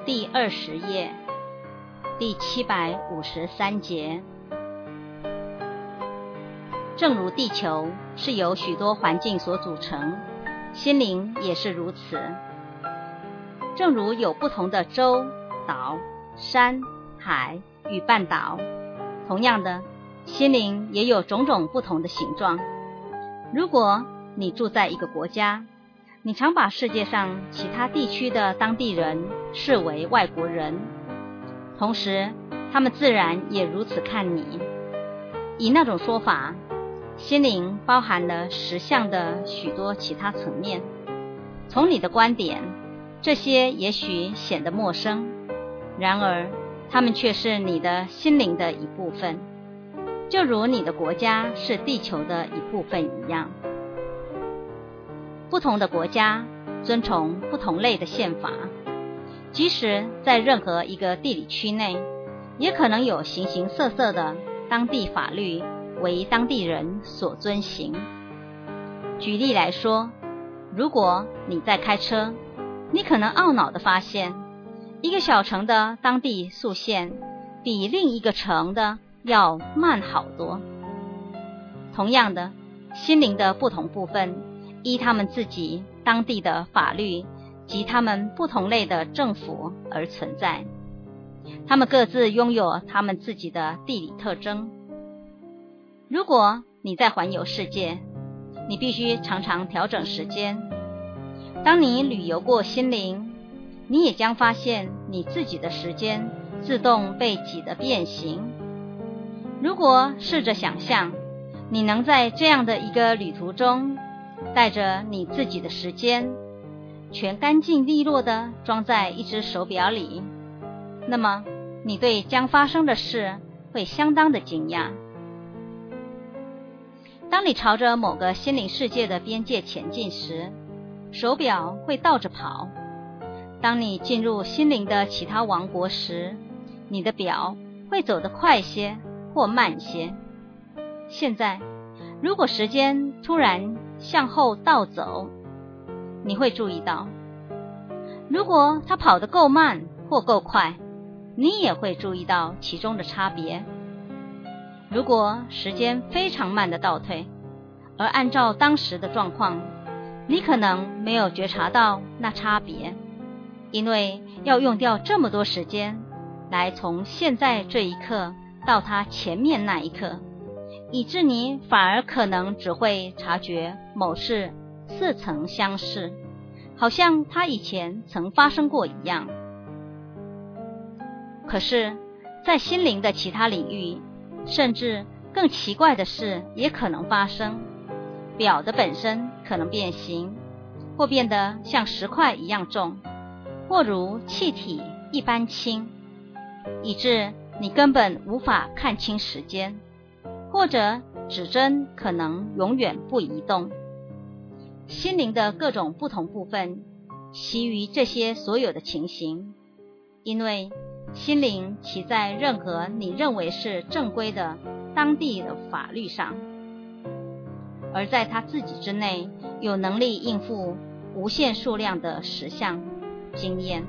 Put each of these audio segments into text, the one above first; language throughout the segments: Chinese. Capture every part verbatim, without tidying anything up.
第二十页第七百五十三节。正如地球是由许多环境所组成，心灵也是如此。正如有不同的洲、岛、山、海与半岛，同样的，心灵也有种种不同的形状。如果你住在一个国家，你常把世界上其他地区的当地人视为外国人，同时他们自然也如此看你。以那种说法，心灵包含了实相的许多其他层面。从你的观点，这些也许显得陌生，然而它们却是你的心灵的一部分，就如你的国家是地球的一部分一样。不同的国家遵从不同类的宪法，即使在任何一个地理区内，也可能有形形色色的当地法律为当地人所遵行。举例来说，如果你在开车，你可能懊恼地发现，一个小城的当地速限比另一个城的要慢好多。同样的，心灵的不同部分依他们自己当地的法律及他们不同类的政府而存在，他们各自拥有他们自己的地理特征。如果你在环游世界，你必须常常调整时间。当你旅游过心灵，你也将发现你自己的时间自动被挤得变形。如果试着想象，你能在这样的一个旅途中带着你自己的时间，全干净利落地装在一只手表里，那么你对将发生的事会相当的惊讶。当你朝着某个心灵世界的边界前进时，手表会倒着跑。当你进入心灵的其他王国时，你的表会走得快些或慢些。现在，如果时间突然向后倒走，你会注意到，如果它跑得够慢或够快，你也会注意到其中的差别。如果时间非常慢的倒退，而按照当时的状况，你可能没有觉察到那差别，因为要用掉这么多时间来从现在这一刻到它前面那一刻，以致你反而可能只会察觉某事似曾相识，好像它以前曾发生过一样。可是，在心灵的其他领域，甚至更奇怪的事也可能发生。表的本身可能变形，或变得像石块一样重，或如气体一般轻，以致你根本无法看清时间，或者指针可能永远不移动。心灵的各种不同部分习于这些所有的情形，因为心灵骑在任何你认为是正规的当地的法律上，而在他自己之内有能力应付无限数量的实相经验。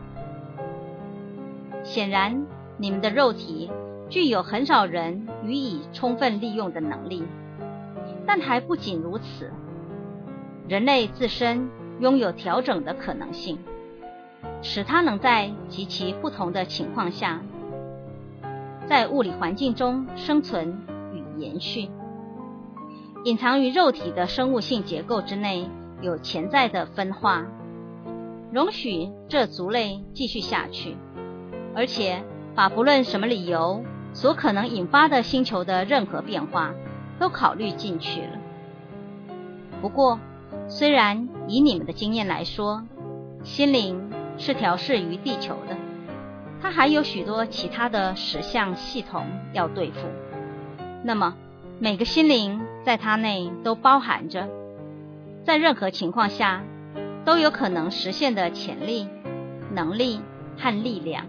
显然，你们的肉体具有很少人予以充分利用的能力，但还不仅如此，人类自身拥有调整的可能性，使它能在极其不同的情况下，在物理环境中生存与延续。隐藏于肉体的生物性结构之内有潜在的分化，容许这族类继续下去，而且把不论什么理由所可能引发的星球的任何变化都考虑进去了。不过，虽然以你们的经验来说，心灵是调适于地球的，它还有许多其他的实相系统要对付，那么每个心灵在它内都包含着在任何情况下都有可能实现的潜力、能力和力量。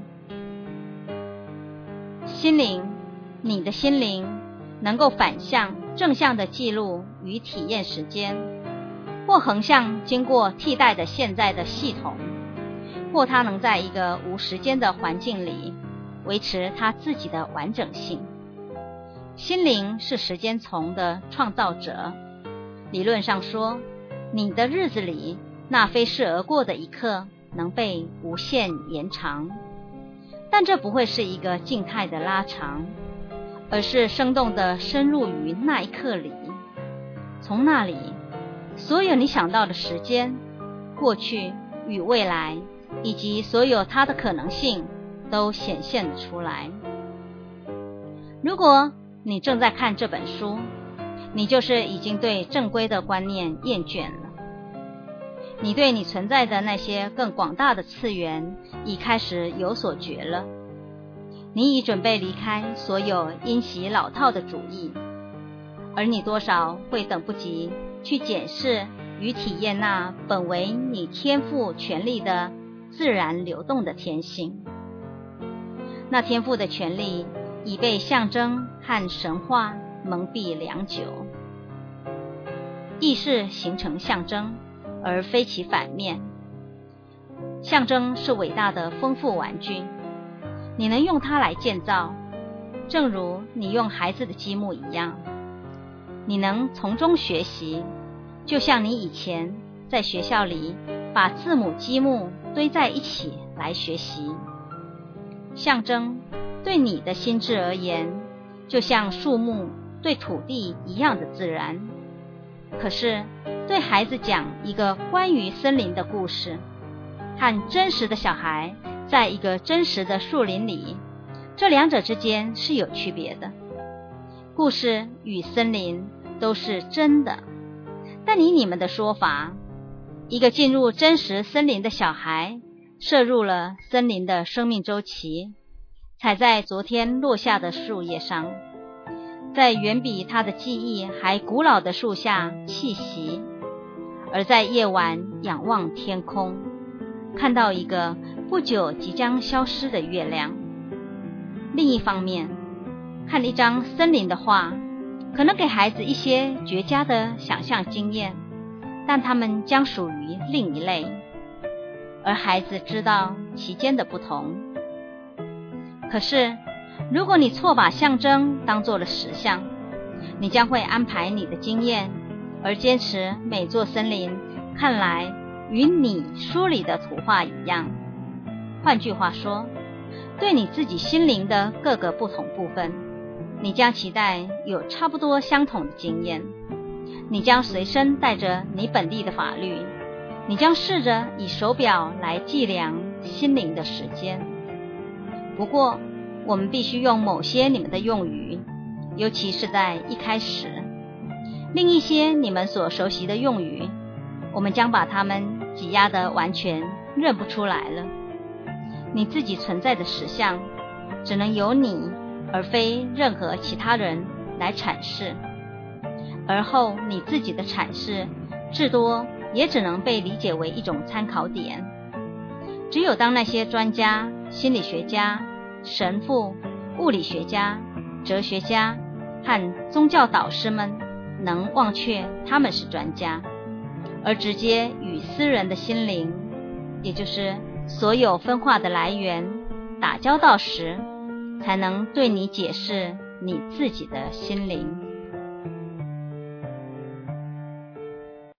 心灵，你的心灵能够反向正向的记录与体验时间，或横向经过替代的现在的系统， 或他能在一个无时间的环境里维持他自己的完整性。心灵是时间丛的创造者，理论上说，你的日子里那飞逝而过的一刻能被无限延长，但这不会是一个静态的拉长，而是生动地深入于那一刻里。从那里，所有你想到的时间、过去与未来，以及所有它的可能性都显现了出来。如果你正在看这本书，你就是已经对正规的观念厌倦了，你对你存在的那些更广大的次元已开始有所觉了，你已准备离开所有因袭老套的主义，而你多少会等不及去检视与体验那本为你天赋权利的自然流动的天性。那天赋的权利已被象征和神话蒙蔽良久。意识形成象征，而非其反面。象征是伟大的丰富玩具，你能用它来建造，正如你用孩子的积木一样。你能从中学习，就像你以前在学校里把字母积木堆在一起来学习。象征对你的心智而言，就像树木对土地一样的自然。可是对孩子讲一个关于森林的故事，和真实的小孩在一个真实的树林里，这两者之间是有区别的。故事与森林都是真的，但以你们的说法，一个进入真实森林的小孩摄入了森林的生命周期，踩在昨天落下的树叶上，在远比他的记忆还古老的树下栖息，而在夜晚仰望天空，看到一个不久即将消失的月亮。另一方面，看一张森林的画，可能给孩子一些绝佳的想象经验，但他们将属于另一类，而孩子知道其间的不同。可是如果你错把象征当作了实相，你将会安排你的经验，而坚持每座森林看来与你书里的图画一样。换句话说，对你自己心灵的各个不同部分，你将期待有差不多相同的经验。你将随身带着你本地的法律，你将试着以手表来计量心灵的时间。不过我们必须用某些你们的用语，尤其是在一开始。另一些你们所熟悉的用语，我们将把它们挤压得完全认不出来了。你自己存在的实相，只能由你而非任何其他人来阐释，而后你自己的阐释至多也只能被理解为一种参考点。只有当那些专家、心理学家、神父、物理学家、哲学家和宗教导师们能忘却他们是专家，而直接与私人的心灵，也就是所有分化的来源打交道时，才能对你解释你自己的心灵。